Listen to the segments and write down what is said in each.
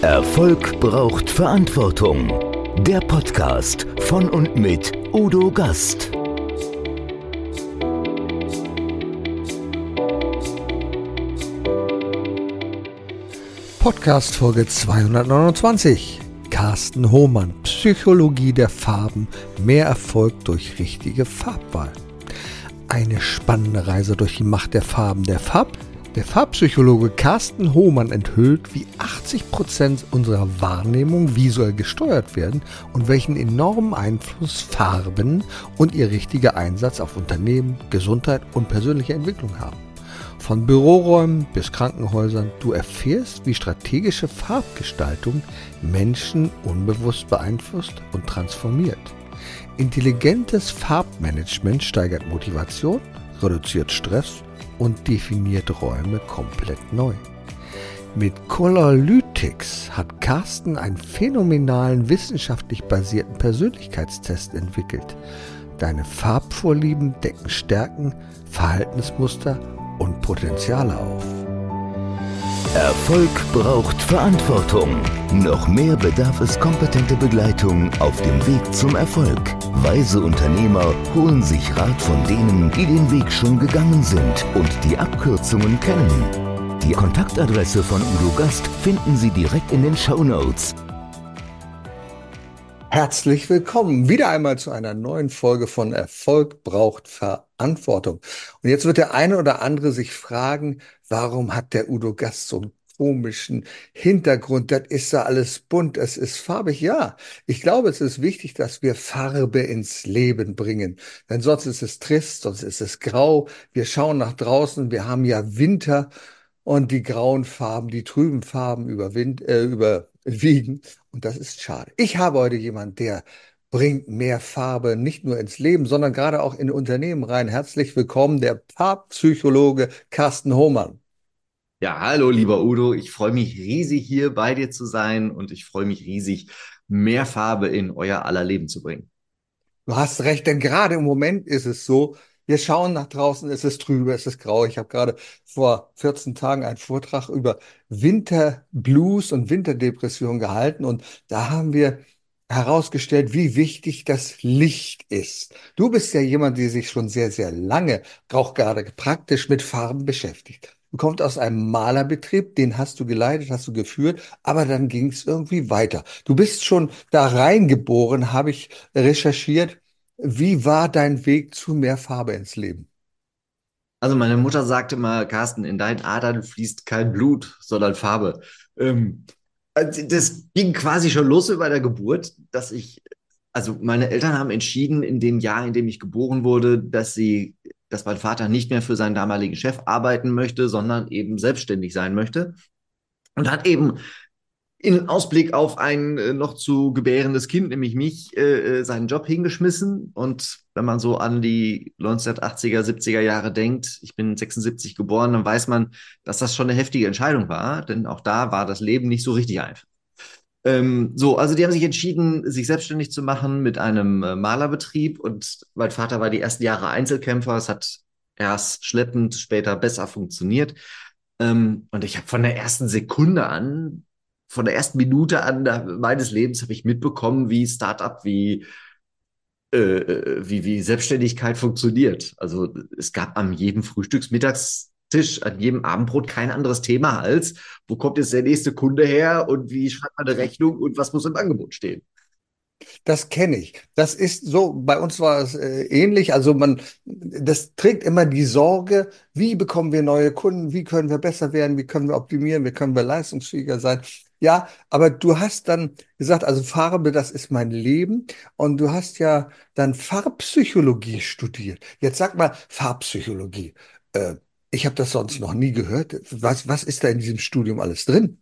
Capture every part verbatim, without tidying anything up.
Erfolg braucht Verantwortung. Der Podcast von und mit Udo Gast. Podcast Folge zweihundertneunundzwanzig. Carsten Hohmann, Psychologie der Farben, mehr Erfolg durch richtige Farbwahl. Eine spannende Reise durch die Macht der Farben. Der Farb Der Farbpsychologe Carsten Hohmann enthüllt, wie achtzig Prozent unserer Wahrnehmung visuell gesteuert werden und welchen enormen Einfluss Farben und ihr richtiger Einsatz auf Unternehmen, Gesundheit und persönliche Entwicklung haben. Von Büroräumen bis Krankenhäusern, du erfährst, wie strategische Farbgestaltung Menschen unbewusst beeinflusst und transformiert. Intelligentes Farbmanagement steigert Motivation, reduziert Stress und definiert Räume komplett neu. Mit Colorlytics hat Carsten einen phänomenalen wissenschaftlich basierten Persönlichkeitstest entwickelt. Deine Farbvorlieben decken Stärken, Verhaltensmuster und Potenziale auf. Erfolg braucht Verantwortung. Noch mehr bedarf es kompetente Begleitung auf dem Weg zum Erfolg. Weise Unternehmer holen sich Rat von denen, die den Weg schon gegangen sind und die Abkürzungen kennen. Die Kontaktadresse von Udo Gast finden Sie direkt in den Shownotes. Herzlich willkommen wieder einmal zu einer neuen Folge von Erfolg braucht Verantwortung. Und jetzt wird der eine oder andere sich fragen, warum hat der Udo Gast so einen komischen Hintergrund? Das ist ja alles bunt, es ist farbig. Ja, ich glaube, es ist wichtig, dass wir Farbe ins Leben bringen. Denn sonst ist es trist, sonst ist es grau. Wir schauen nach draußen, wir haben ja Winter. Und die grauen Farben, die trüben Farben überwind, äh, überwiegen. Und das ist schade. Ich habe heute jemanden, der bringt mehr Farbe nicht nur ins Leben, sondern gerade auch in Unternehmen rein. Herzlich willkommen, der Farbpsychologe Carsten Hohmann. Ja, hallo, lieber Udo. Ich freue mich riesig, hier bei dir zu sein und ich freue mich riesig, mehr Farbe in euer aller Leben zu bringen. Du hast recht, denn gerade im Moment ist es so, wir schauen nach draußen, es ist trübe, es ist grau. Ich habe gerade vor vierzehn Tagen einen Vortrag über Winterblues und Winterdepression gehalten und da haben wir herausgestellt, wie wichtig das Licht ist. Du bist ja jemand, der sich schon sehr, sehr lange, auch gerade praktisch mit Farben beschäftigt. Du kommst aus einem Malerbetrieb, den hast du geleitet, hast du geführt, aber dann ging es irgendwie weiter. Du bist schon da reingeboren, habe ich recherchiert. Wie war dein Weg zu mehr Farbe ins Leben? Also meine Mutter sagte mal, Carsten, in deinen Adern fließt kein Blut, sondern Farbe. Ähm, also das ging quasi schon los über der Geburt, dass ich, also meine Eltern haben entschieden in dem Jahr, in dem ich geboren wurde, dass sie, dass mein Vater nicht mehr für seinen damaligen Chef arbeiten möchte, sondern eben selbstständig sein möchte. Und hat eben in Ausblick auf ein äh, noch zu gebärendes Kind, nämlich mich, äh, äh, seinen Job hingeschmissen. Und wenn man so an die neunzehnhundertachtziger, siebziger Jahre denkt, ich bin sechsundsiebzig geboren, dann weiß man, dass das schon eine heftige Entscheidung war, denn auch da war das Leben nicht so richtig einfach. Ähm, so, also die haben sich entschieden, sich selbstständig zu machen mit einem äh, Malerbetrieb und mein Vater war die ersten Jahre Einzelkämpfer. Es hat erst schleppend, später besser funktioniert. Ähm, und ich habe von der ersten Sekunde an von der ersten Minute an da, meines Lebens habe ich mitbekommen, wie Startup, wie, äh, äh, wie, wie Selbstständigkeit funktioniert. Also es gab an jedem Frühstücksmittagstisch, an jedem Abendbrot kein anderes Thema als, wo kommt jetzt der nächste Kunde her und wie schreibt man eine Rechnung und was muss im Angebot stehen. Das kenne ich. Das ist so, bei uns war es äh, ähnlich. Also man, das trägt immer die Sorge, wie bekommen wir neue Kunden, wie können wir besser werden, wie können wir optimieren, wie können wir leistungsfähiger sein. Ja, aber du hast dann gesagt, also Farbe, das ist mein Leben. Und du hast ja dann Farbpsychologie studiert. Jetzt sag mal, Farbpsychologie. Äh, ich habe das sonst noch nie gehört. Was, was ist da in diesem Studium alles drin?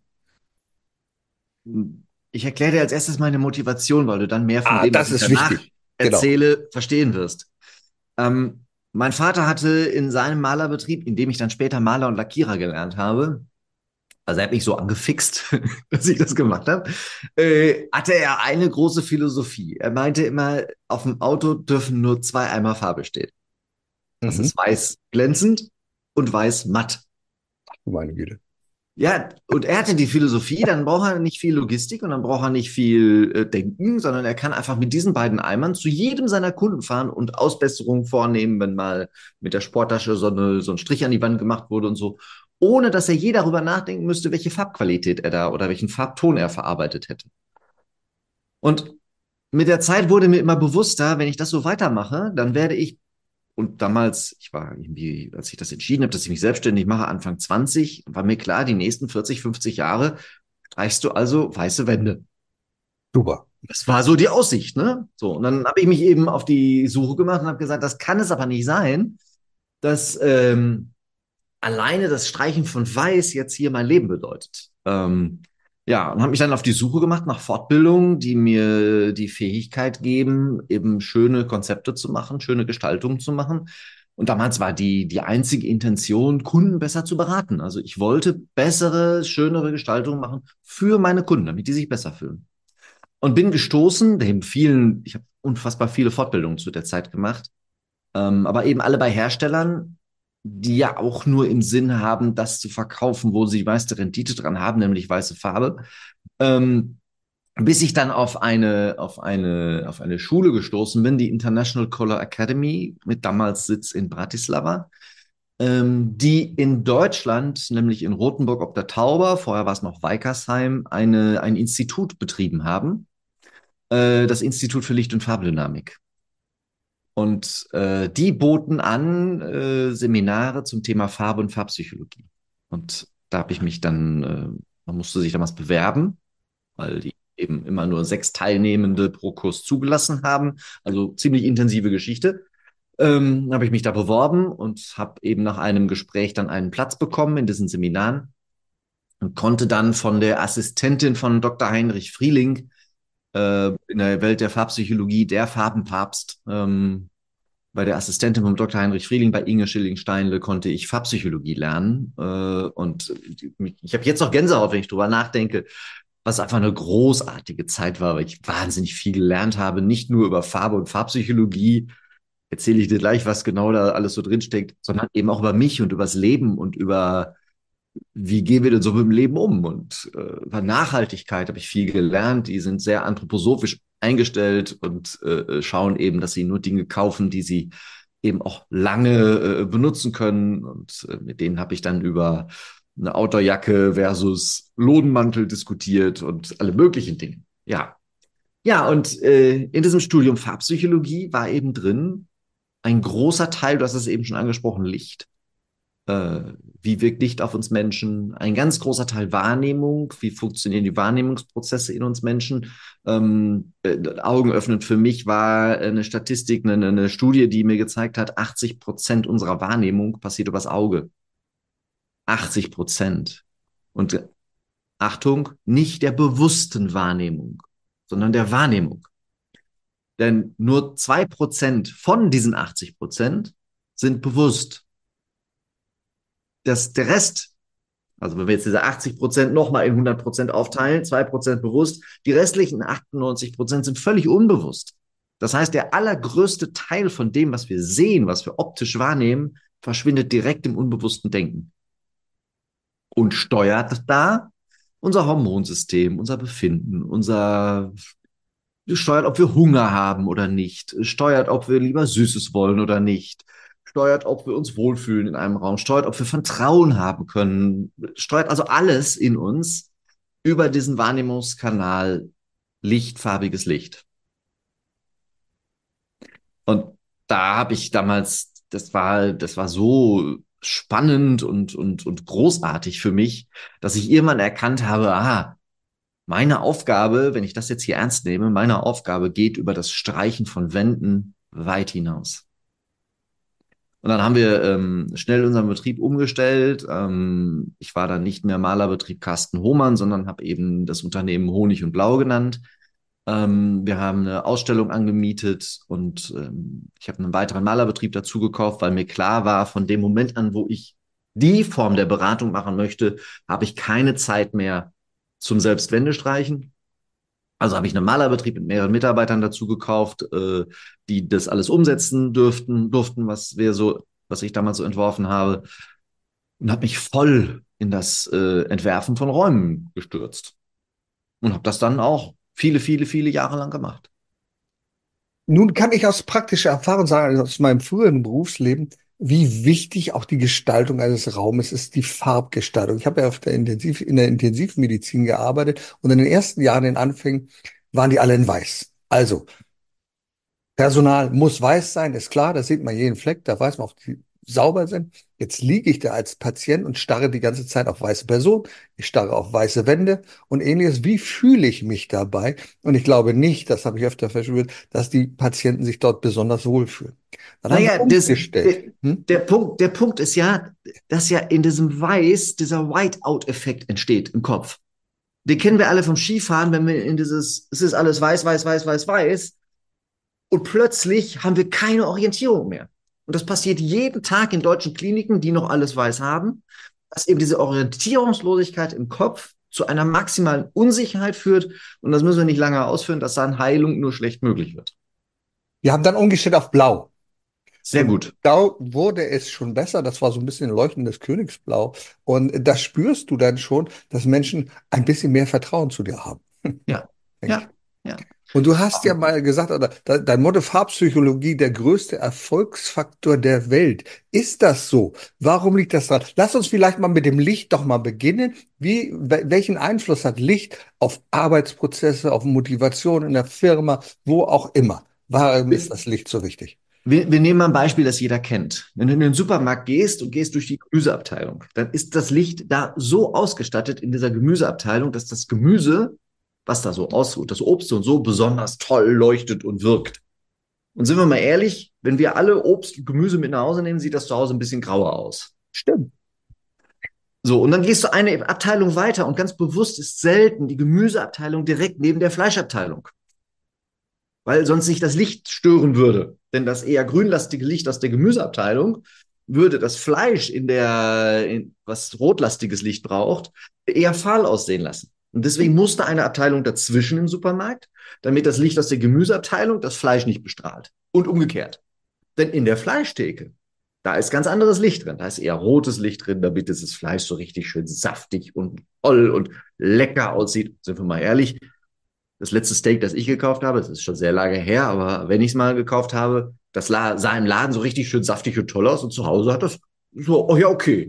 Ich erkläre dir als erstes meine Motivation, weil du dann mehr von Ah, dem, was das ich ist danach wichtig. Genau. erzähle, verstehen wirst. Ähm, mein Vater hatte in seinem Malerbetrieb, in dem ich dann später Maler und Lackierer gelernt habe, also er hat mich so angefixt, dass ich das gemacht habe, äh, hatte er eine große Philosophie. Er meinte immer, auf dem Auto dürfen nur zwei Eimer Farbe stehen. Das Mhm. ist weiß glänzend und weiß matt. Meine Güte. Ja, und er hatte die Philosophie, dann braucht er nicht viel Logistik und dann braucht er nicht viel äh, Denken, sondern er kann einfach mit diesen beiden Eimern zu jedem seiner Kunden fahren und Ausbesserungen vornehmen, wenn mal mit der Sporttasche so, eine, so ein Strich an die Wand gemacht wurde und so, ohne dass er je darüber nachdenken müsste, welche Farbqualität er da oder welchen Farbton er verarbeitet hätte. Und mit der Zeit wurde mir immer bewusster, wenn ich das so weitermache, dann werde ich, und damals, ich war irgendwie, als ich das entschieden habe, dass ich mich selbstständig mache, Anfang zwanzig, war mir klar, die nächsten vierzig, fünfzig Jahre streichst du also weiße Wände. Super. Das war so die Aussicht, ne? So, und dann habe ich mich eben auf die Suche gemacht und habe gesagt, das kann es aber nicht sein, dass ähm, alleine das Streichen von Weiß jetzt hier mein Leben bedeutet. Ähm, ja, und habe mich dann auf die Suche gemacht nach Fortbildungen, die mir die Fähigkeit geben, eben schöne Konzepte zu machen, schöne Gestaltungen zu machen. Und damals war die, die einzige Intention, Kunden besser zu beraten. Also ich wollte bessere, schönere Gestaltungen machen für meine Kunden, damit die sich besser fühlen. Und bin gestoßen, dem vielen, ich habe unfassbar viele Fortbildungen zu der Zeit gemacht, ähm, aber eben alle bei Herstellern, die ja auch nur im Sinn haben, das zu verkaufen, wo sie die meiste Rendite dran haben, nämlich weiße Farbe. Ähm, bis ich dann auf eine, auf eine, auf eine Schule gestoßen bin, die International Color Academy, mit damals Sitz in Bratislava, ähm, die in Deutschland, nämlich in Rothenburg ob der Tauber, vorher war es noch Weikersheim, eine, ein Institut betrieben haben, äh, das Institut für Licht- und Farbdynamik. Und äh, die boten an äh, Seminare zum Thema Farbe und Farbpsychologie. Und da habe ich mich dann, äh, man musste sich damals bewerben, weil die eben immer nur sechs Teilnehmende pro Kurs zugelassen haben. Also ziemlich intensive Geschichte. Ähm, habe ich mich da beworben und habe eben nach einem Gespräch dann einen Platz bekommen in diesen Seminaren und konnte dann von der Assistentin von Doktor Heinrich Frieling äh, in der Welt der Farbpsychologie, der Farbenpapst, ähm, bei der Assistentin von Doktor Heinrich Frieling, bei Inge Schilling-Steinle, konnte ich Farbpsychologie lernen. Äh, und ich habe jetzt noch Gänsehaut, wenn ich drüber nachdenke, was einfach eine großartige Zeit war, weil ich wahnsinnig viel gelernt habe, nicht nur über Farbe und Farbpsychologie, erzähle ich dir gleich, was genau da alles so drinsteckt, sondern eben auch über mich und übers Leben und über, wie gehen wir denn so mit dem Leben um? Und äh, über Nachhaltigkeit habe ich viel gelernt. Die sind sehr anthroposophisch eingestellt und äh, schauen eben, dass sie nur Dinge kaufen, die sie eben auch lange äh, benutzen können. Und äh, mit denen habe ich dann über eine Outdoorjacke versus Lodenmantel diskutiert und alle möglichen Dinge. Ja, ja, und äh, in diesem Studium Farbpsychologie war eben drin ein großer Teil, du hast es eben schon angesprochen, Licht. Äh, wie wirkt Licht auf uns Menschen? Ein ganz großer Teil Wahrnehmung. Wie funktionieren die Wahrnehmungsprozesse in uns Menschen? Ähm, äh, augenöffnend für mich war eine Statistik, eine, eine Studie, die mir gezeigt hat, achtzig Prozent unserer Wahrnehmung passiert übers Auge. achtzig Prozent. Und äh, Achtung, nicht der bewussten Wahrnehmung, sondern der Wahrnehmung. Denn nur zwei Prozent von diesen achtzig Prozent sind bewusst. Das, der Rest, also wenn wir jetzt diese achtzig Prozent nochmal in hundert Prozent aufteilen, zwei Prozent bewusst, die restlichen achtundneunzig Prozent sind völlig unbewusst. Das heißt, der allergrößte Teil von dem, was wir sehen, was wir optisch wahrnehmen, verschwindet direkt im unbewussten Denken und steuert da unser Hormonsystem, unser Befinden, unser steuert, ob wir Hunger haben oder nicht, steuert, ob wir lieber Süßes wollen oder nicht, steuert, ob wir uns wohlfühlen in einem Raum, steuert, ob wir Vertrauen haben können, steuert also alles in uns über diesen Wahrnehmungskanal lichtfarbiges Licht. Und da habe ich damals, das war, das war so spannend und, und, und großartig für mich, dass ich irgendwann erkannt habe, aha, meine Aufgabe, wenn ich das jetzt hier ernst nehme, meine Aufgabe geht über das Streichen von Wänden weit hinaus. Und dann haben wir ähm, schnell unseren Betrieb umgestellt. Ähm, ich war dann nicht mehr Malerbetrieb Carsten Hohmann, sondern habe eben das Unternehmen Honig und Blau genannt. Ähm, wir haben eine Ausstellung angemietet und ähm, ich habe einen weiteren Malerbetrieb dazu gekauft, weil mir klar war, von dem Moment an, wo ich die Form der Beratung machen möchte, habe ich keine Zeit mehr zum Selbstwände streichen. Also habe ich einen Malerbetrieb mit mehreren Mitarbeitern dazu gekauft, äh, die das alles umsetzen dürften, durften, was wir so, was ich damals so entworfen habe. und habe mich voll in das äh, Entwerfen von Räumen gestürzt und habe das dann auch viele, viele, viele Jahre lang gemacht. Nun kann ich aus praktischer Erfahrung sagen, also aus meinem früheren Berufsleben, wie wichtig auch die Gestaltung eines Raumes ist, die Farbgestaltung. Ich habe ja auf der Intensiv, in der Intensivmedizin gearbeitet und in den ersten Jahren, in den Anfängen, waren die alle in weiß. Also Personal muss weiß sein, ist klar, da sieht man jeden Fleck, da weiß man, ob die sauber sind. Jetzt liege ich da als Patient und starre die ganze Zeit auf weiße Personen, ich starre auf weiße Wände und ähnliches. Wie fühle ich mich dabei? Und ich glaube nicht, das habe ich öfter festgestellt, dass die Patienten sich dort besonders wohlfühlen. Dann haben wir Naja, das, umgestellt. der, Hm? der Punkt, der Punkt ist ja, dass ja in diesem Weiß dieser Whiteout-Effekt entsteht im Kopf. Den kennen wir alle vom Skifahren, wenn wir in dieses, es ist alles weiß, weiß, weiß, weiß, weiß. Und plötzlich haben wir keine Orientierung mehr. Und das passiert jeden Tag in deutschen Kliniken, die noch alles weiß haben, dass eben diese Orientierungslosigkeit im Kopf zu einer maximalen Unsicherheit führt. Und das müssen wir nicht lange ausführen, dass dann Heilung nur schlecht möglich wird. Wir haben dann umgestellt auf Blau. Sehr Und gut. da wurde es schon besser. Das war so ein bisschen leuchtendes Königsblau. Und das spürst du dann schon, dass Menschen ein bisschen mehr Vertrauen zu dir haben. Ja, Denke ich. ja, ja. Und du hast ja mal gesagt, oder de- dein Motto Farbpsychologie, der größte Erfolgsfaktor der Welt. Ist das so? Warum liegt das dran? Lass uns vielleicht mal mit dem Licht doch mal beginnen. Wie, wel- welchen Einfluss hat Licht auf Arbeitsprozesse, auf Motivation in der Firma, wo auch immer? Warum ist das Licht so wichtig? Wir, wir nehmen mal ein Beispiel, das jeder kennt. Wenn du in den Supermarkt gehst und gehst durch die Gemüseabteilung, dann ist das Licht da so ausgestattet in dieser Gemüseabteilung, dass das Gemüse, was da so aussieht, das Obst und so besonders toll leuchtet und wirkt. Und sind wir mal ehrlich, wenn wir alle Obst und Gemüse mit nach Hause nehmen, sieht das zu Hause ein bisschen grauer aus. Stimmt. So, und dann gehst du eine Abteilung weiter und ganz bewusst ist selten die Gemüseabteilung direkt neben der Fleischabteilung, weil sonst sich das Licht stören würde. Denn das eher grünlastige Licht aus der Gemüseabteilung würde das Fleisch in der, in, was rotlastiges Licht braucht, eher fahl aussehen lassen. Und deswegen musste eine Abteilung dazwischen im Supermarkt, damit das Licht aus der Gemüseabteilung das Fleisch nicht bestrahlt. Und umgekehrt. Denn in der Fleischtheke, da ist ganz anderes Licht drin. Da ist eher rotes Licht drin, damit dieses Fleisch so richtig schön saftig und toll und lecker aussieht. Sind wir mal ehrlich, das letzte Steak, das ich gekauft habe, das ist schon sehr lange her, aber wenn ich es mal gekauft habe, das sah im Laden so richtig schön saftig und toll aus und zu Hause hat das so, oh ja, okay.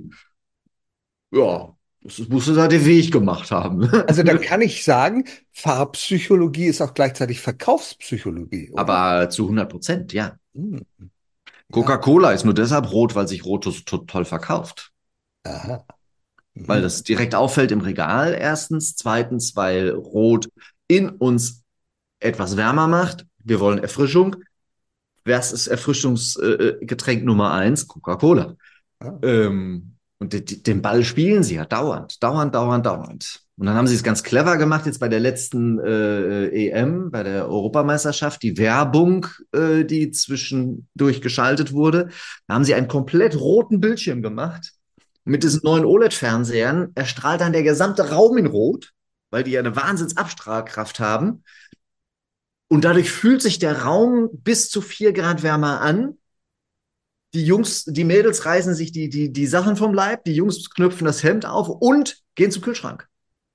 Ja, das musste da den Weg gemacht haben. Also da kann ich sagen, Farbpsychologie ist auch gleichzeitig Verkaufspsychologie, oder? Aber zu hundert Prozent, ja. Hm, ja, Coca-Cola ist nur deshalb rot, weil sich Rot so toll verkauft. aha. Weil Mhm. das direkt auffällt im Regal, erstens. Zweitens, weil Rot in uns etwas wärmer macht. Wir wollen Erfrischung. Was ist Erfrischungsgetränk Nummer eins? Coca-Cola. Ja. Ähm, und die, die, den Ball spielen sie ja dauernd, dauernd, dauernd, dauernd. Und dann haben sie es ganz clever gemacht, jetzt bei der letzten äh, E M, bei der Europameisterschaft, die Werbung, äh, die zwischendurch geschaltet wurde. Da haben sie einen komplett roten Bildschirm gemacht. Mit diesen neuen O L E D-Fernsehern erstrahlt dann der gesamte Raum in Rot, weil die ja eine Wahnsinnsabstrahlkraft haben. Und dadurch fühlt sich der Raum bis zu vier Grad wärmer an. Die Jungs, die Mädels reißen sich die, die, die Sachen vom Leib, die Jungs knüpfen das Hemd auf und gehen zum Kühlschrank.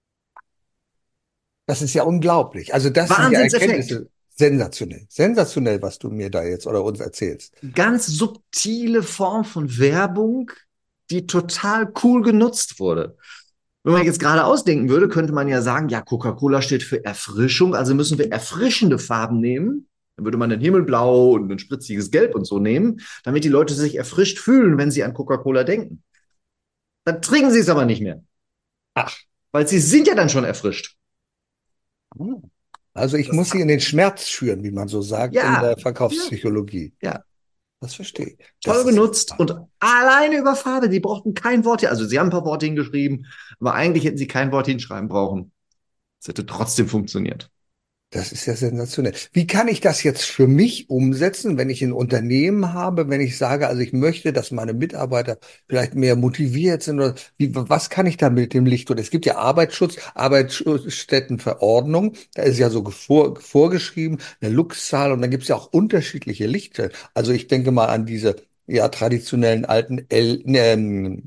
Das ist ja unglaublich. Also das sind ja Wahnsinnseffekt. Erkenntnisse. Sensationell. Sensationell, was du mir da jetzt oder uns erzählst. Ganz subtile Form von Werbung, die total cool genutzt wurde. Wenn man jetzt gerade ausdenken würde, könnte man ja sagen, ja, Coca-Cola steht für Erfrischung, also müssen wir erfrischende Farben nehmen. Dann würde man ein Himmelblau und ein spritziges Gelb und so nehmen, damit die Leute sich erfrischt fühlen, wenn sie an Coca-Cola denken. Dann trinken sie es aber nicht mehr, Ach. weil sie sind ja dann schon erfrischt. Hm. Also ich Das, muss sie in den Schmerz schüren, wie man so sagt, in ja, der ja, Verkaufspsychologie. ja. Das verstehe ich. Das Toll ist genutzt und alleine über Farbe. Die brauchten kein Wort hier. Also sie haben ein paar Worte hingeschrieben, aber eigentlich hätten sie kein Wort hinschreiben brauchen. Es hätte trotzdem funktioniert. Das ist ja sensationell. Wie kann ich das jetzt für mich umsetzen, wenn ich ein Unternehmen habe, wenn ich sage, also ich möchte, dass meine Mitarbeiter vielleicht mehr motiviert sind oder wie, was kann ich da mit dem Licht tun? Es gibt ja Arbeitsschutz, Arbeitsstättenverordnung, da ist ja so vor, vorgeschrieben, eine Luxzahl und dann gibt es ja auch unterschiedliche Lichter. Also ich denke mal an diese ja traditionellen alten L, ähm,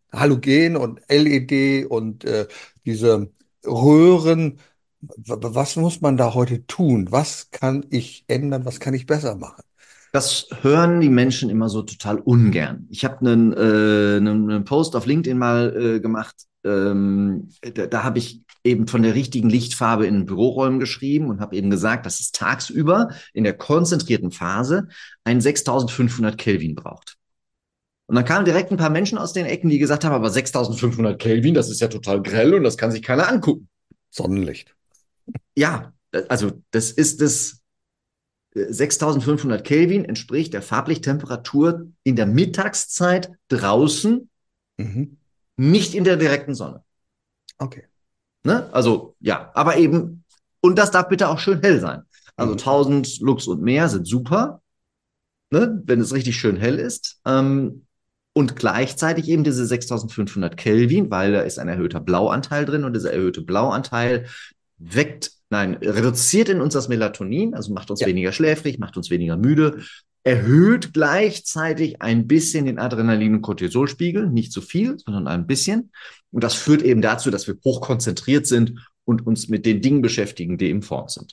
Halogen und L E D und äh, diese Röhren. W- Was muss man da heute tun? Was kann ich ändern? Was kann ich besser machen? Das hören die Menschen immer so total ungern. Ich habe einen, äh, einen, einen Post auf LinkedIn mal äh, gemacht. Ähm, da da habe ich eben von der richtigen Lichtfarbe in Büroräumen geschrieben und habe eben gesagt, dass es tagsüber in der konzentrierten Phase ein sechstausendfünfhundert Kelvin braucht. Und dann kamen direkt ein paar Menschen aus den Ecken, die gesagt haben, aber sechstausendfünfhundert Kelvin, das ist ja total grell und das kann sich keiner angucken. Sonnenlicht. Ja, also das ist das sechstausendfünfhundert Kelvin entspricht der Farblichttemperatur in der Mittagszeit draußen, Mhm. nicht in der direkten Sonne. Okay. Ne? Also ja, aber eben, und das darf bitte auch schön hell sein. Also Mhm. tausend Lux und mehr sind super, ne? Wenn es richtig schön hell ist. Ähm, und gleichzeitig eben diese sechstausendfünfhundert Kelvin, weil da ist ein erhöhter Blauanteil drin und dieser erhöhte Blauanteil weckt, nein, reduziert in uns das Melatonin, also macht uns Ja. weniger schläfrig, macht uns weniger müde, erhöht gleichzeitig ein bisschen den Adrenalin- und Cortisolspiegel, nicht zu viel, sondern ein bisschen. Und das führt eben dazu, dass wir hochkonzentriert sind und uns mit den Dingen beschäftigen, die im Form sind.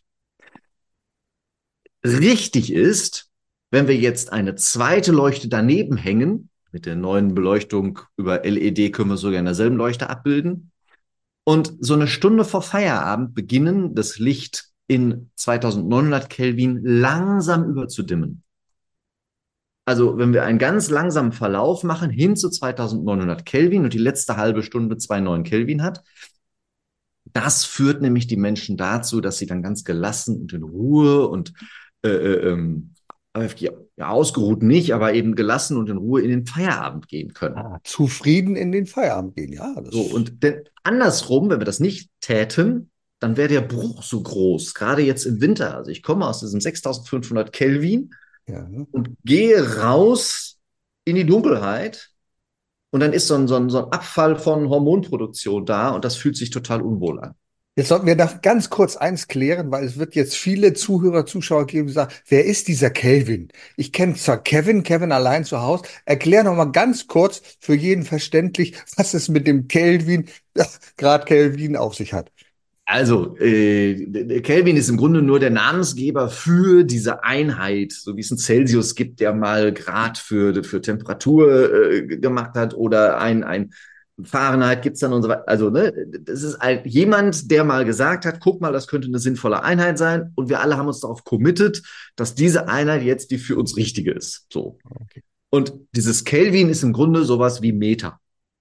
Richtig ist, wenn wir jetzt eine zweite Leuchte daneben hängen, mit der neuen Beleuchtung über L E D können wir sogar in derselben Leuchte abbilden, und so eine Stunde vor Feierabend beginnen, das Licht in zweitausendneunhundert Kelvin langsam überzudimmen. Also wenn wir einen ganz langsamen Verlauf machen hin zu zweitausendneunhundert Kelvin und die letzte halbe Stunde zwei Komma neun Kelvin hat, das führt nämlich die Menschen dazu, dass sie dann ganz gelassen und in Ruhe und äh, äh, ähm, ja, ja, ausgeruht nicht, aber eben gelassen und in Ruhe in den Feierabend gehen können. Ah, zufrieden in den Feierabend gehen. Ja, So, das. und denn andersrum, wenn wir das nicht täten, dann wäre der Bruch so groß, gerade jetzt im Winter. Also ich komme aus diesem sechstausendfünfhundert Kelvin Ja, ne? und gehe raus in die Dunkelheit und dann ist so ein, so ein, so ein Abfall von Hormonproduktion da und das fühlt sich total unwohl an. Jetzt sollten wir noch ganz kurz eins klären, weil es wird jetzt viele Zuhörer, Zuschauer geben, die sagen, wer ist dieser Kelvin? Ich kenne zwar Kevin, Kevin allein zu Hause. Erklär noch mal ganz kurz für jeden verständlich, was es mit dem Kelvin, Grad Kelvin auf sich hat. Also, äh, Kelvin ist im Grunde nur der Namensgeber für diese Einheit, so wie es einen Celsius gibt, der mal Grad für, für Temperatur äh, gemacht hat oder ein, ein Fahrenheit gibt's dann und so weiter. Also, ne, das ist ein, jemand, der mal gesagt hat, guck mal, das könnte eine sinnvolle Einheit sein und wir alle haben uns darauf committed, dass diese Einheit jetzt die für uns richtige ist. So. Okay. Und dieses Kelvin ist im Grunde sowas wie Meter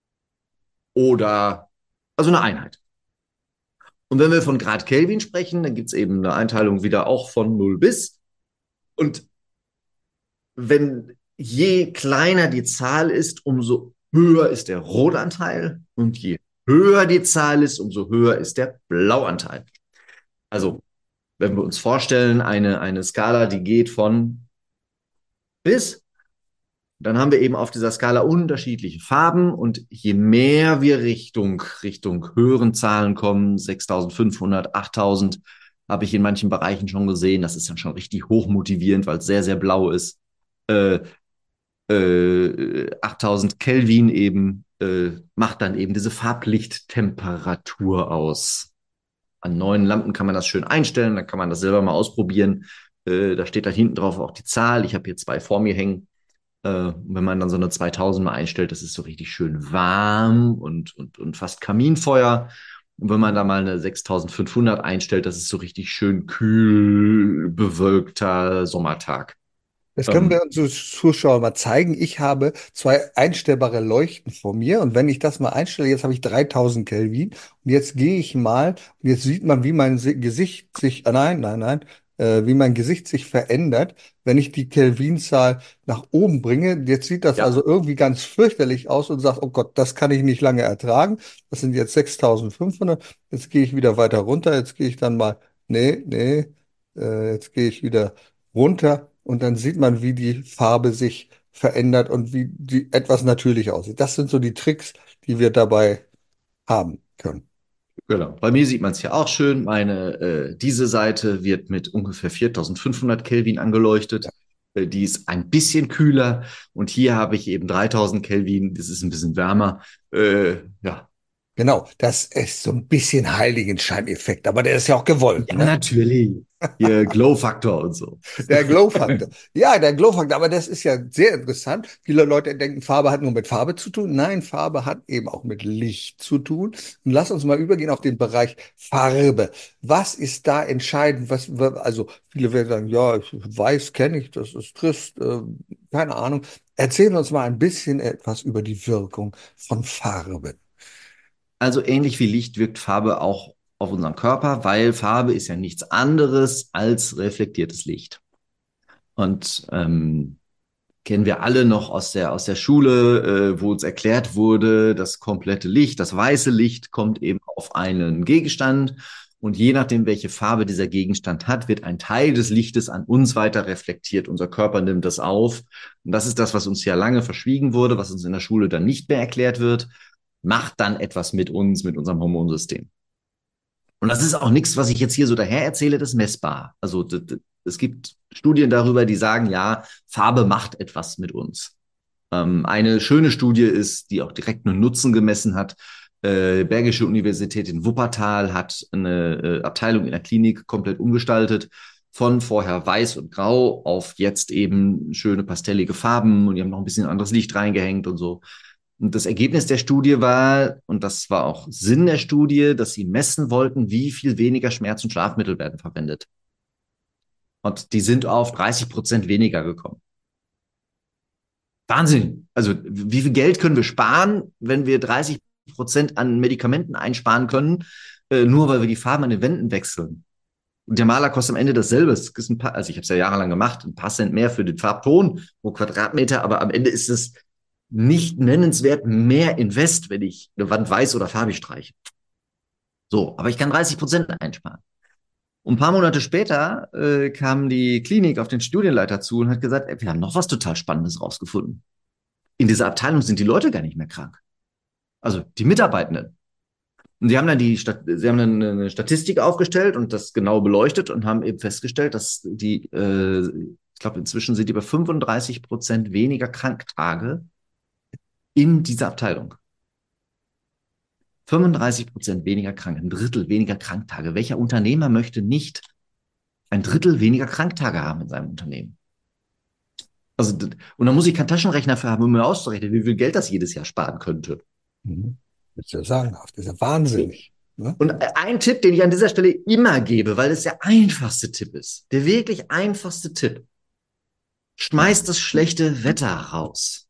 oder also eine Einheit. Und wenn wir von Grad Kelvin sprechen, dann gibt es eben eine Einteilung wieder auch von null bis. Und wenn je kleiner die Zahl ist, umso höher ist der Rotanteil. Und je höher die Zahl ist, umso höher ist der Blauanteil. Also, wenn wir uns vorstellen, eine, eine Skala, die geht von bis, dann haben wir eben auf dieser Skala unterschiedliche Farben und je mehr wir Richtung, Richtung höheren Zahlen kommen, sechstausendfünfhundert, achttausend, habe ich in manchen Bereichen schon gesehen, das ist dann schon richtig hochmotivierend, weil es sehr, sehr blau ist. Äh, äh, achttausend Kelvin eben äh, macht dann eben diese Farblichttemperatur aus. An neuen Lampen kann man das schön einstellen, dann kann man das selber mal ausprobieren. Äh, da steht dann hinten drauf auch die Zahl. Ich habe hier zwei vor mir hängen. Äh, wenn man dann so eine zweitausend mal einstellt, das ist so richtig schön warm und, und, und fast Kaminfeuer. Und wenn man da mal eine sechstausendfünfhundert einstellt, das ist so richtig schön kühl, bewölkter Sommertag. Das können Ähm, wir unseren Zuschauern mal zeigen. Ich habe zwei einstellbare Leuchten vor mir und wenn ich das mal einstelle, jetzt habe ich dreitausend Kelvin und jetzt gehe ich mal und jetzt sieht man, wie mein Si- Gesicht sich, ah, nein, nein, nein, äh, wie mein Gesicht sich verändert, wenn ich die Kelvinzahl nach oben bringe. Jetzt sieht das also ja, irgendwie ganz fürchterlich aus und sagt, oh Gott, das kann ich nicht lange ertragen. Das sind jetzt sechstausendfünfhundert. Jetzt gehe ich wieder weiter runter. Jetzt gehe ich dann mal, nee, nee, äh, jetzt gehe ich wieder runter und dann sieht man, wie die Farbe sich verändert und wie die etwas natürlicher aussieht. Das sind so die Tricks, die wir dabei haben können. genau. Bei mir sieht man es ja auch schön. Meine, äh, diese Seite wird mit ungefähr viertausendfünfhundert Kelvin angeleuchtet. Äh, Die ist ein bisschen kühler und hier habe ich eben dreitausend Kelvin, das ist ein bisschen wärmer. Äh, ja. Genau, das ist so ein bisschen Heiligenschein-Effekt, aber der ist ja auch gewollt, Ja, ne? natürlich. Hier Glow-Faktor und so. Der Glow-Faktor. Ja, der Glow-Faktor, aber das ist ja sehr interessant. Viele Leute denken, Farbe hat nur mit Farbe zu tun. Nein, Farbe hat eben auch mit Licht zu tun. Und lass uns mal übergehen auf den Bereich Farbe. Was ist da entscheidend? Was, also viele werden sagen, ja, ich- weiß kenne ich, das ist trist, äh, keine Ahnung. Erzähl uns mal ein bisschen etwas über die Wirkung von Farbe. Also ähnlich wie Licht wirkt Farbe auch auf unseren Körper, weil Farbe ist ja nichts anderes als reflektiertes Licht. Und ähm, kennen wir alle noch aus der, aus der Schule, äh, wo uns erklärt wurde, das komplette Licht, das weiße Licht kommt eben auf einen Gegenstand und je nachdem, welche Farbe dieser Gegenstand hat, wird ein Teil des Lichtes an uns weiter reflektiert. Unser Körper nimmt das auf und das ist das, was uns ja lange verschwiegen wurde, was uns in der Schule dann nicht mehr erklärt wird, macht dann etwas mit uns, mit unserem Hormonsystem. Und das ist auch nichts, was ich jetzt hier so daher erzähle, das ist messbar. Also d- d- es gibt Studien darüber, die sagen, ja, Farbe macht etwas mit uns. Ähm, eine schöne Studie ist, die auch direkt einen Nutzen gemessen hat. Äh, Bergische Universität in Wuppertal hat eine äh, Abteilung in der Klinik komplett umgestaltet, von vorher weiß und grau auf jetzt eben schöne pastellige Farben und die haben noch ein bisschen anderes Licht reingehängt und so. Und das Ergebnis der Studie war, und das war auch Sinn der Studie, dass sie messen wollten, wie viel weniger Schmerz- und Schlafmittel werden verwendet. Und die sind auf dreißig Prozent weniger gekommen. Wahnsinn. Also wie viel Geld können wir sparen, wenn wir dreißig Prozent an Medikamenten einsparen können, äh, nur weil wir die Farben an den Wänden wechseln. Und der Maler kostet am Ende dasselbe. Es ist ein paar, also ich habe es ja jahrelang gemacht, ein paar Cent mehr für den Farbton pro Quadratmeter, aber am Ende ist es nicht nennenswert mehr Invest, wenn ich eine Wand weiß oder farbig streiche. So, aber ich kann dreißig Prozent einsparen. Und ein paar Monate später äh, kam die Klinik auf den Studienleiter zu und hat gesagt, ey, wir haben noch was total Spannendes rausgefunden. In dieser Abteilung sind die Leute gar nicht mehr krank. Also die Mitarbeitenden. Und sie haben dann die Stat sie haben dann eine Statistik aufgestellt und das genau beleuchtet und haben eben festgestellt, dass die, äh, ich glaube, inzwischen sind die bei fünfunddreißig Prozent weniger Kranktage in dieser Abteilung. fünfunddreißig Prozent weniger krank, ein Drittel weniger Kranktage. Welcher Unternehmer möchte nicht ein Drittel weniger Kranktage haben in seinem Unternehmen? Also, und da muss ich keinen Taschenrechner für haben, um mir auszurechnen, wie viel Geld das jedes Jahr sparen könnte. Mhm. Das ist ja sagenhaft, das ist ja wahnsinnig. Ne? Und ein Tipp, den ich an dieser Stelle immer gebe, weil es der einfachste Tipp ist, der wirklich einfachste Tipp: Schmeißt das schlechte Wetter raus.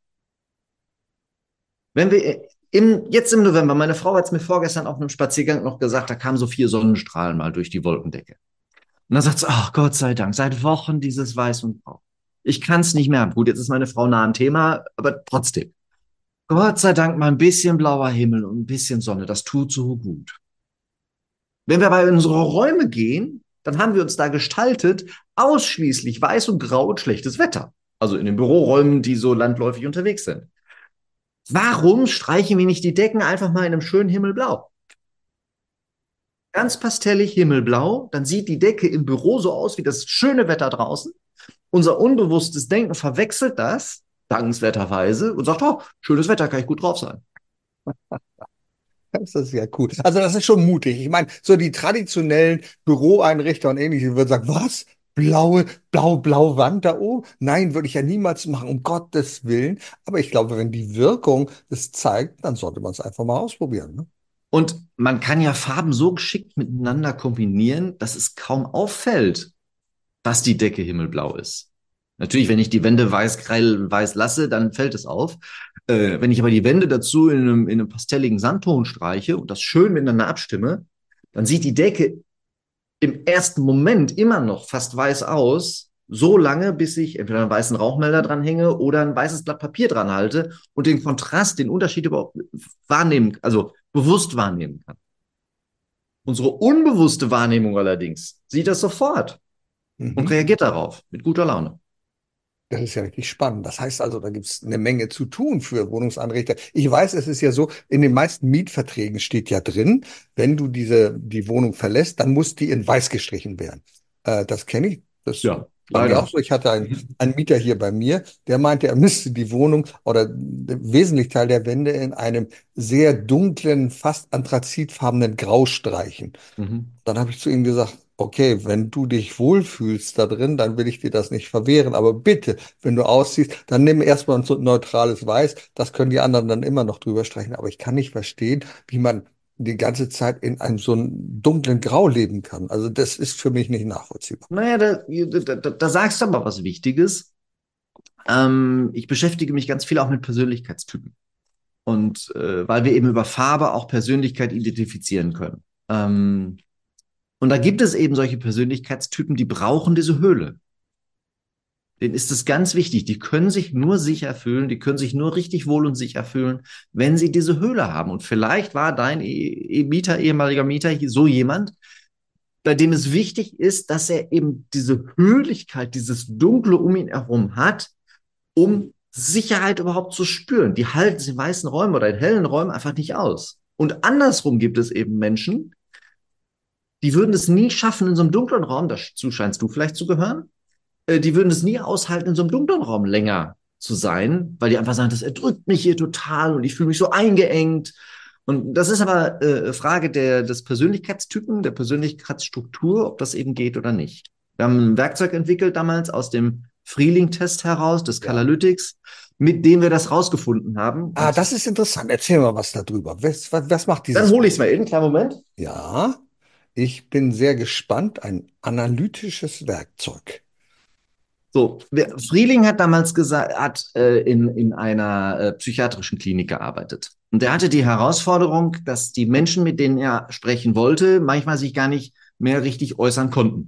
Wenn wir im, jetzt im November, meine Frau hat es mir vorgestern auf einem Spaziergang noch gesagt, da kamen so vier Sonnenstrahlen mal durch die Wolkendecke. Und dann sagt sie, ach Gott sei Dank, seit Wochen dieses Weiß und Grau. Ich kann es nicht mehr haben. Gut, jetzt ist meine Frau nah am Thema, aber trotzdem. Gott sei Dank mal ein bisschen blauer Himmel und ein bisschen Sonne, das tut so gut. Wenn wir aber in unsere Räume gehen, dann haben wir uns da gestaltet, ausschließlich weiß und grau und schlechtes Wetter. Also in den Büroräumen, die so landläufig unterwegs sind. Warum streichen wir nicht die Decken einfach mal in einem schönen Himmelblau? Ganz pastellig Himmelblau, dann sieht die Decke im Büro so aus wie das schöne Wetter draußen. Unser unbewusstes Denken verwechselt das, dankenswerterweise, und sagt, oh, schönes Wetter, kann ich gut drauf sein. Das ist ja cool. Also das ist schon mutig. Ich meine, so die traditionellen Büroeinrichter und ähnliche würden sagen, was? Blaue, blau, blau Wand da oben? Nein, würde ich ja niemals machen, um Gottes Willen. Aber ich glaube, wenn die Wirkung es zeigt, dann sollte man es einfach mal ausprobieren. Ne? Und man kann ja Farben so geschickt miteinander kombinieren, dass es kaum auffällt, dass die Decke himmelblau ist. Natürlich, wenn ich die Wände weiß, grell, weiß lasse, dann fällt es auf. Äh, wenn ich aber die Wände dazu in einem, in einem pastelligen Sandton streiche und das schön miteinander abstimme, dann sieht die Decke im ersten Moment immer noch fast weiß aus, so lange, bis ich entweder einen weißen Rauchmelder dran hänge oder ein weißes Blatt Papier dran halte und den Kontrast, den Unterschied überhaupt wahrnehmen, also bewusst wahrnehmen kann. Unsere unbewusste Wahrnehmung allerdings sieht das sofort und Mhm. reagiert darauf mit guter Laune. Das ist ja richtig spannend. Das heißt also, da gibt es eine Menge zu tun für Wohnungsanrichter. Ich weiß, es ist ja so, in den meisten Mietverträgen steht ja drin, wenn du diese, die Wohnung verlässt, dann muss die in weiß gestrichen werden. Äh, das kenne ich. Das Ja. Bei mir auch Leider. so. Ich hatte einen, einen Mieter hier bei mir, der meinte, er müsste die Wohnung oder wesentlich Teil der Wände in einem sehr dunklen, fast anthrazitfarbenen Grau streichen. Mhm. Dann habe ich zu ihm gesagt, okay, wenn du dich wohlfühlst da drin, dann will ich dir das nicht verwehren. Aber bitte, wenn du ausziehst, dann nimm erstmal ein so neutrales Weiß. Das können die anderen dann immer noch drüber streichen. Aber ich kann nicht verstehen, wie man die ganze Zeit in einem so einem dunklen Grau leben kann. Also das ist für mich nicht nachvollziehbar. Naja, da, da, da, da sagst du aber was Wichtiges. Ähm, ich beschäftige mich ganz viel auch mit Persönlichkeitstypen. Und äh, weil wir eben über Farbe auch Persönlichkeit identifizieren können. Ähm, und da gibt es eben solche Persönlichkeitstypen, die brauchen diese Höhle. Denen ist es ganz wichtig. Die können sich nur sicher fühlen, die können sich nur richtig wohl und sicher fühlen, wenn sie diese Höhle haben. Und vielleicht war dein e e Mieter, ehemaliger Mieter, so jemand, bei dem es wichtig ist, dass er eben diese Höhlichkeit, dieses Dunkle um ihn herum hat, um Sicherheit überhaupt zu spüren. Die halten es in weißen Räumen oder in hellen Räumen einfach nicht aus. Und andersrum gibt es eben Menschen, die würden es nie schaffen in so einem dunklen Raum, dazu scheinst du vielleicht zu gehören, äh, die würden es nie aushalten, in so einem dunklen Raum länger zu sein, weil die einfach sagen, das erdrückt mich hier total und ich fühle mich so eingeengt. Und das ist aber äh, Frage der, des Persönlichkeitstypen, der Persönlichkeitsstruktur, ob das eben geht oder nicht. Wir haben ein Werkzeug entwickelt damals aus dem Freeling-Test heraus, des Ja. Colorlytics, mit dem wir das rausgefunden haben. Ah, Und das ist interessant. Erzähl mal was darüber. Was, was, was macht dann dieses? hole ich es mal eben, kleinen Moment. Ja, ich bin sehr gespannt. Ein analytisches Werkzeug. So, wer- Frieling hat damals gesagt, hat äh, in, in einer äh, psychiatrischen Klinik gearbeitet. Und er hatte die Herausforderung, dass die Menschen, mit denen er sprechen wollte, manchmal sich gar nicht mehr richtig äußern konnten.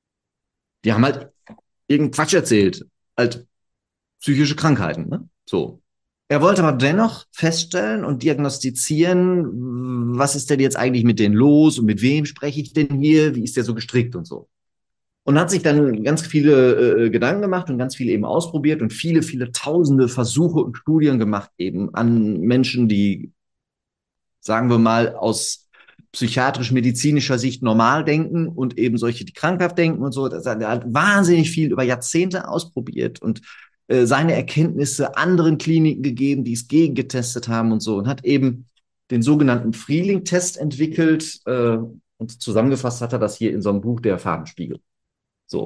Die haben halt irgendeinen Quatsch erzählt, halt psychische Krankheiten, ne? So. Er wollte aber dennoch feststellen und diagnostizieren, was ist denn jetzt eigentlich mit denen los und mit wem spreche ich denn hier, wie ist der so gestrickt und so. Und hat sich dann ganz viele äh, Gedanken gemacht und ganz viel eben ausprobiert und viele, viele tausende Versuche und Studien gemacht eben an Menschen, die, sagen wir mal, aus psychiatrisch-medizinischer Sicht normal denken und eben solche, die krankhaft denken und so. Das, er hat wahnsinnig viel über Jahrzehnte ausprobiert und äh, seine Erkenntnisse anderen Kliniken gegeben, die es gegengetestet haben und so und hat eben den sogenannten Freeling-Test entwickelt äh, und zusammengefasst hat er das hier in so einem Buch, der Farbenspiegel. So.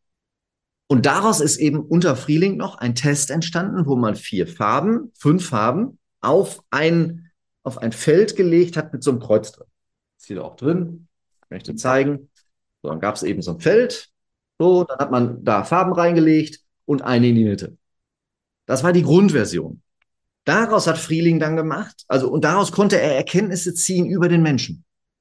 Und daraus ist eben unter Freeling noch ein Test entstanden, wo man vier Farben, fünf Farben auf ein, auf ein Feld gelegt hat mit so einem Kreuz drin. Ist hier auch drin. Ich möchte zeigen. So, dann gab es eben so ein Feld. So, dann hat man da Farben reingelegt und eine in die Mitte. Das war die Grundversion. Daraus hat Freeling dann gemacht, also und daraus konnte er Erkenntnisse ziehen über den Menschen.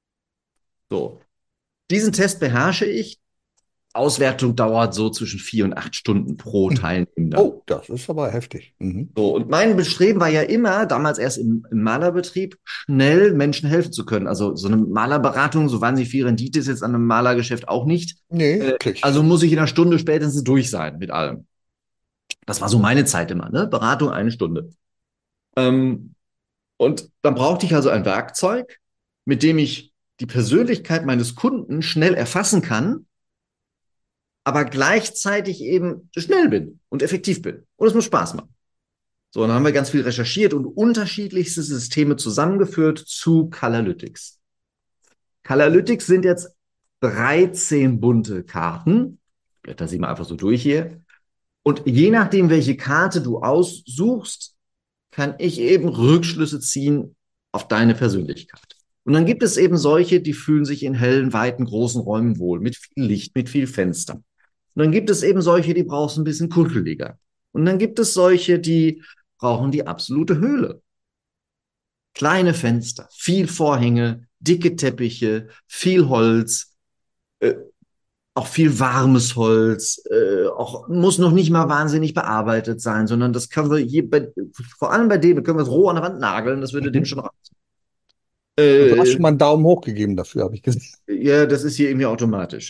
So. Diesen Test beherrsche ich. Auswertung dauert so zwischen vier und acht Stunden pro Teilnehmender. Oh, das ist aber heftig. Mhm. So, und mein Bestreben war ja immer, damals erst im, im Malerbetrieb, schnell Menschen helfen zu können. Also so eine Malerberatung, so wahnsinnig viel Rendite ist jetzt an einem Malergeschäft auch nicht. Nee, Äh, Klick. also muss ich in einer Stunde spätestens durch sein mit allem. Das war so meine Zeit immer, ne? Beratung eine Stunde. Ähm, und dann brauchte ich also ein Werkzeug, mit dem ich die Persönlichkeit meines Kunden schnell erfassen kann, aber gleichzeitig eben schnell bin und effektiv bin. Und es muss Spaß machen. So, und dann haben wir ganz viel recherchiert und unterschiedlichste Systeme zusammengeführt zu Colorlytics. Colorlytics sind jetzt dreizehn bunte Karten. Ich blätter sie mal einfach so durch hier. Und je nachdem, welche Karte du aussuchst, kann ich eben Rückschlüsse ziehen auf deine Persönlichkeit. Und dann gibt es eben solche, die fühlen sich in hellen, weiten, großen Räumen wohl, mit viel Licht, mit viel Fenstern. Und dann gibt es eben solche, die brauchen ein bisschen kuscheliger. Und dann gibt es solche, die brauchen die absolute Höhle. Kleine Fenster, viel Vorhänge, dicke Teppiche, viel Holz, äh, auch viel warmes Holz, äh, auch muss noch nicht mal wahnsinnig bearbeitet sein, sondern das können wir hier bei, vor allem bei dem, können wir es roh an der Wand nageln, das würde dem Mhm. schon reichen. Und du hast Äh, schon mal einen Daumen hoch gegeben dafür, habe ich gesehen. ja, das ist hier irgendwie automatisch.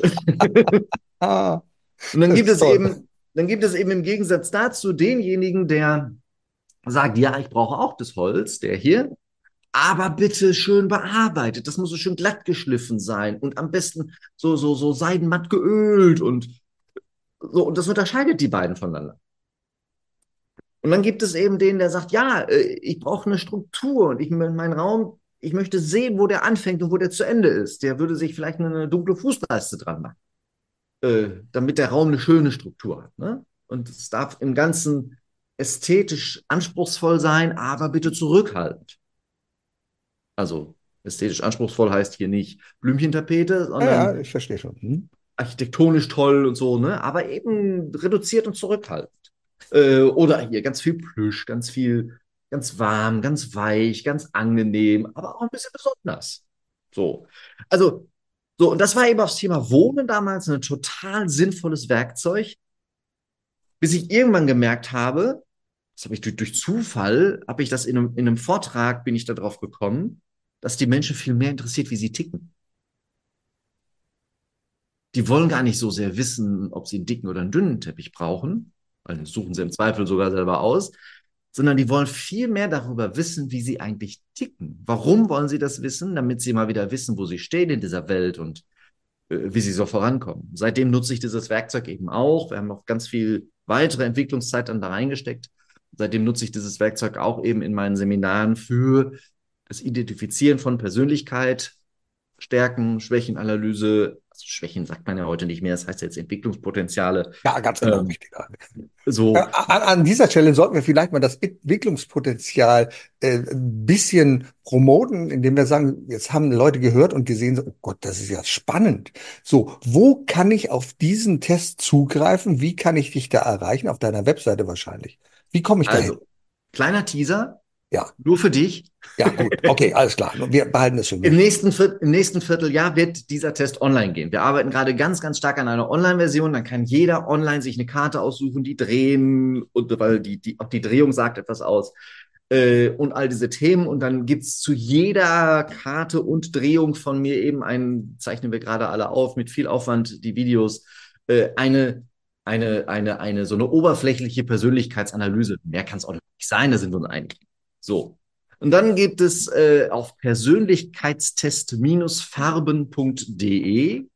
Ah, Und dann das gibt ist es toll. eben, dann gibt es eben im Gegensatz dazu denjenigen, der sagt, ja, ich brauche auch das Holz, der hier, aber bitte schön bearbeitet. Das muss so schön glatt geschliffen sein und am besten so, so, so seidenmatt geölt und So, und das unterscheidet die beiden voneinander. Und dann gibt es eben den, der sagt, ja, äh, ich brauche eine Struktur und ich meinen Raum, ich möchte sehen, wo der anfängt und wo der zu Ende ist. Der würde sich vielleicht eine dunkle Fußleiste dran machen, äh, damit der Raum eine schöne Struktur hat. Ne? Und es darf im Ganzen ästhetisch anspruchsvoll sein, aber bitte zurückhaltend. Also ästhetisch anspruchsvoll heißt hier nicht Blümchentapete, Ja, ja, sondern ich verstehe schon. Hm. architektonisch toll und so, ne? Aber eben reduziert und zurückhaltend. Äh, oder hier ganz viel Plüsch, ganz viel, ganz warm, ganz weich, ganz angenehm, aber auch ein bisschen besonders. So. Also, so, und das war eben aufs Thema Wohnen damals ein total sinnvolles Werkzeug, bis ich irgendwann gemerkt habe, das habe ich durch, durch Zufall, habe ich das in einem, in einem Vortrag, bin ich darauf gekommen, dass die Menschen viel mehr interessiert, wie sie ticken. Die wollen gar nicht so sehr wissen, ob sie einen dicken oder einen dünnen Teppich brauchen, weil das suchen sie im Zweifel sogar selber aus, sondern die wollen viel mehr darüber wissen, wie sie eigentlich ticken. Warum wollen sie das wissen? Damit sie mal wieder wissen, wo sie stehen in dieser Welt und äh, wie sie so vorankommen. Seitdem nutze ich dieses Werkzeug eben auch. Wir haben noch ganz viel weitere Entwicklungszeit dann da reingesteckt. Seitdem nutze ich dieses Werkzeug auch eben in meinen Seminaren für das Identifizieren von Persönlichkeit, Stärken, Schwächenanalyse. Also Schwächen sagt man ja heute nicht mehr, das heißt jetzt Entwicklungspotenziale. Ja, ganz genau, Ähm, richtig. so, Ja, an, an dieser Stelle sollten wir vielleicht mal das Entwicklungspotenzial äh, ein bisschen promoten, indem wir sagen, jetzt haben Leute gehört und gesehen, so, oh Gott, das ist ja spannend. So, wo kann ich auf diesen Test zugreifen? Wie kann ich dich da erreichen? Auf deiner Webseite wahrscheinlich. Wie komme ich dahin? also, kleiner Teaser, Ja, nur für dich. ja, gut. Okay, alles klar. Wir behalten das für Im mich. nächsten, Viert- Im nächsten Vierteljahr wird dieser Test online gehen. Wir arbeiten gerade ganz, ganz stark an einer Online-Version. Dann kann jeder online sich eine Karte aussuchen, die drehen, und weil die, die, auch die Drehung sagt etwas aus. Äh, und all diese Themen. Und dann gibt's zu jeder Karte und Drehung von mir eben ein, zeichnen wir gerade alle auf, mit viel Aufwand, die Videos, äh, eine, eine, eine, eine, so eine oberflächliche Persönlichkeitsanalyse. Mehr kann es auch nicht sein, da sind wir uns einig. So. Und dann gibt es äh, auf persönlichkeitstest Farben punkt de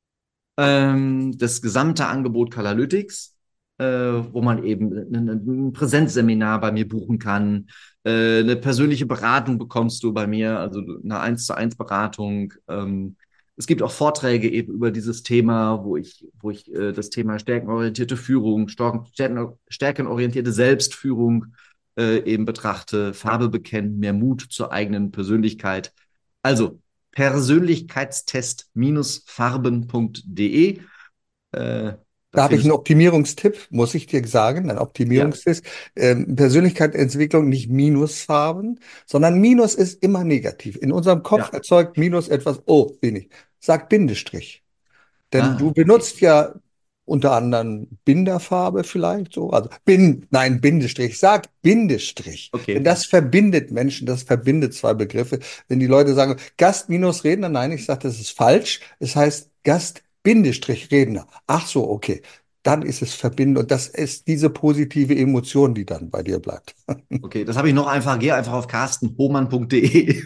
ähm, das gesamte Angebot Kalalytics, äh, wo man eben ein, ein Präsenzseminar bei mir buchen kann. Äh, eine persönliche Beratung bekommst du bei mir, also eine eins zu eins Beratung. Ähm, es gibt auch Vorträge eben über dieses Thema, wo ich, wo ich äh, das Thema stärkenorientierte Führung, stärken, stärkenorientierte Selbstführung äh, eben betrachte, Farbe bekennen, mehr Mut zur eigenen Persönlichkeit. Also persönlichkeitstest Farben punkt de. Äh, Da habe ich einen findest Optimierungstipp, muss ich dir sagen, ein ja, Optimierungstipp. Ähm, Persönlichkeitsentwicklung nicht Minusfarben, sondern Minus ist immer negativ. In unserem Kopf ja. erzeugt Minus etwas, oh, bin ich. Sag Bindestrich. Denn Ah, du okay. benutzt ja unter anderem Binderfarbe vielleicht so. Also bin, nein, Bindestrich. Sag Bindestrich. Denn Okay. das verbindet Menschen, das verbindet zwei Begriffe. Wenn die Leute sagen, Gast minus Redner, nein, ich sage, das ist falsch. Es heißt Gast Bindestrich Redner. Ach so, okay. Dann ist es verbinden und das ist diese positive Emotion, die dann bei dir bleibt. Okay, das habe ich noch einfach. Geh einfach auf carsten hohmann punkt de.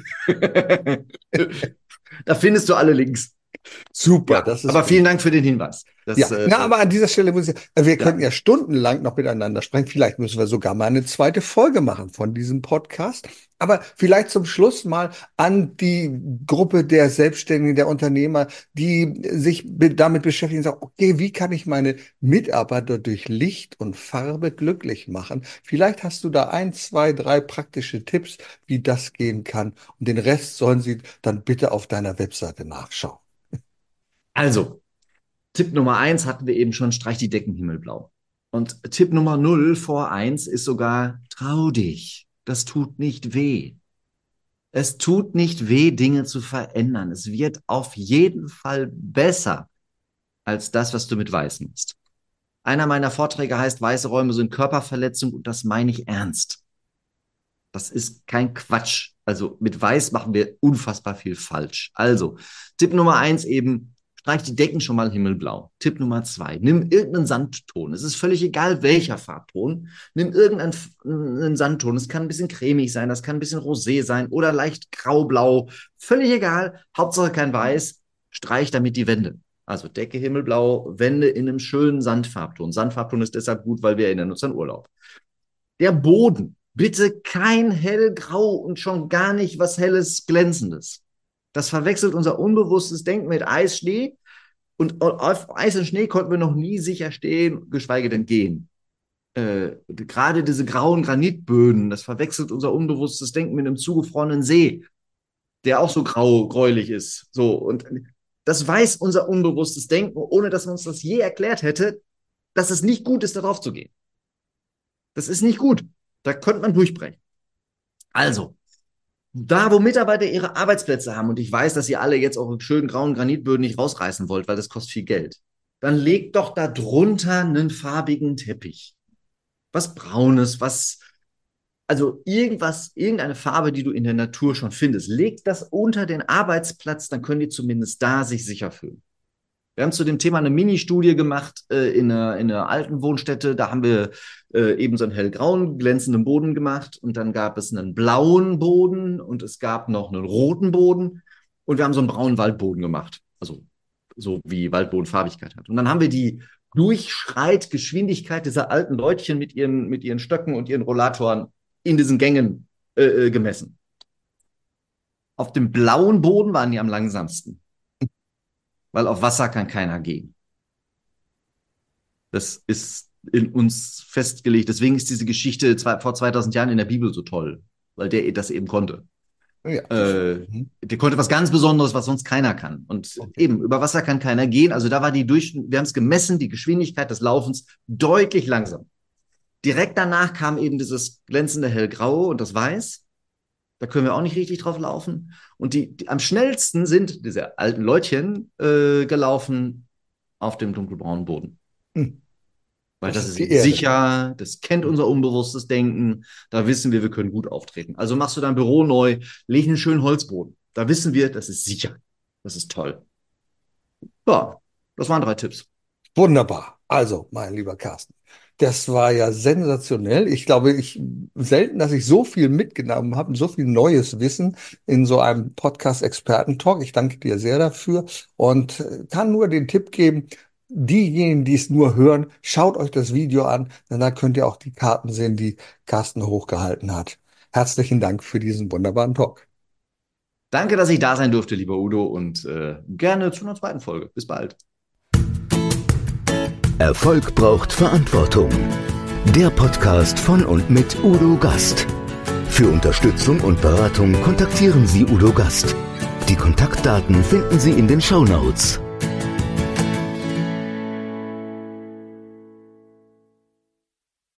Da findest du alle Links. Super, Ja, das ist aber gut. vielen Dank für den Hinweis. Ja, Das, äh, na, aber an dieser Stelle muss ich, äh, wir könnten ja. ja stundenlang noch miteinander sprechen. Vielleicht müssen wir sogar mal eine zweite Folge machen von diesem Podcast. Aber vielleicht zum Schluss mal an die Gruppe der Selbstständigen, der Unternehmer, die sich be- damit beschäftigen und sagen, okay, wie kann ich meine Mitarbeiter durch Licht und Farbe glücklich machen? Vielleicht hast du da ein, zwei, drei praktische Tipps, wie das gehen kann. Und den Rest sollen sie dann bitte auf deiner Webseite nachschauen. Also, Tipp Nummer eins hatten wir eben schon, streich die Decken himmelblau. Und Tipp Nummer null vor eins ist sogar, trau dich. Das tut nicht weh. Es tut nicht weh, Dinge zu verändern. Es wird auf jeden Fall besser als das, was du mit Weiß machst. Einer meiner Vorträge heißt, weiße Räume sind Körperverletzung und das meine ich ernst. Das ist kein Quatsch. Also mit Weiß machen wir unfassbar viel falsch. Also, Tipp Nummer eins eben, streich die Decken schon mal himmelblau. Tipp Nummer zwei, nimm irgendeinen Sandton. Es ist völlig egal, welcher Farbton. Nimm irgendeinen Sandton. Es kann ein bisschen cremig sein, das kann ein bisschen rosé sein oder leicht graublau. Völlig egal. Hauptsache kein Weiß. Streich damit die Wände. Also Decke himmelblau, Wände in einem schönen Sandfarbton. Sandfarbton ist deshalb gut, weil wir erinnern uns an Urlaub. Der Boden, bitte kein hellgrau und schon gar nicht was helles, glänzendes. Das verwechselt unser unbewusstes Denken mit Eis, Schnee. Und auf Eis und Schnee konnten wir noch nie sicher stehen, geschweige denn gehen. Äh, gerade diese grauen Granitböden, das verwechselt unser unbewusstes Denken mit einem zugefrorenen See, der auch so grau, gräulich ist. So, und das weiß unser unbewusstes Denken, ohne dass man uns das je erklärt hätte, dass es nicht gut ist, darauf zu gehen. Das ist nicht gut. Da könnte man durchbrechen. Also, da, wo Mitarbeiter ihre Arbeitsplätze haben, und ich weiß, dass ihr alle jetzt eure schönen grauen Granitböden nicht rausreißen wollt, weil das kostet viel Geld, dann legt doch da drunter einen farbigen Teppich. Was Braunes, was, also irgendwas, irgendeine Farbe, die du in der Natur schon findest. Legt das unter den Arbeitsplatz, dann können die zumindest da sich sicher fühlen. Wir haben zu dem Thema eine Mini-Studie gemacht äh, in, einer, in einer alten Wohnstätte. Da haben wir äh, eben so einen hellgrauen, glänzenden Boden gemacht. Und dann gab es einen blauen Boden und es gab noch einen roten Boden. Und wir haben so einen braunen Waldboden gemacht. Also so wie Waldboden Farbigkeit hat. Und dann haben wir die Durchschreitgeschwindigkeit dieser alten Leutchen mit ihren, mit ihren Stöcken und ihren Rollatoren in diesen Gängen äh, gemessen. Auf dem blauen Boden waren die am langsamsten. Weil auf Wasser kann keiner gehen. Das ist in uns festgelegt. Deswegen ist diese Geschichte zwei, vor zweitausend Jahren in der Bibel so toll, weil der das eben konnte. Ja. Äh, der konnte was ganz Besonderes, was sonst keiner kann. Und okay. eben, über Wasser kann keiner gehen. Also da war die durch, wir haben es gemessen, die Geschwindigkeit des Laufens deutlich langsam. Direkt danach kam eben dieses glänzende Hellgraue und das Weiß. Da können wir auch nicht richtig drauf laufen. Und die, die am schnellsten sind diese alten Leutchen äh, gelaufen auf dem dunkelbraunen Boden. Hm. Weil das, das ist, ist sicher, das kennt unser unbewusstes Denken. Da wissen wir, wir können gut auftreten. Also machst du dein Büro neu, leg einen schönen Holzboden. Da wissen wir, das ist sicher. Das ist toll. Ja, das waren drei Tipps. Wunderbar. Also, mein lieber Carsten, das war ja sensationell. Ich glaube, ich selten, dass ich so viel mitgenommen habe, so viel neues Wissen in so einem Podcast-Experten-Talk. Ich danke dir sehr dafür und kann nur den Tipp geben, diejenigen, die es nur hören, schaut euch das Video an, denn da könnt ihr auch die Karten sehen, die Carsten hochgehalten hat. Herzlichen Dank für diesen wunderbaren Talk. Danke, dass ich da sein durfte, lieber Udo, und äh, gerne zu einer zweiten Folge. Bis bald. Erfolg braucht Verantwortung. Der Podcast von und mit Udo Gast. Für Unterstützung und Beratung kontaktieren Sie Udo Gast. Die Kontaktdaten finden Sie in den Shownotes.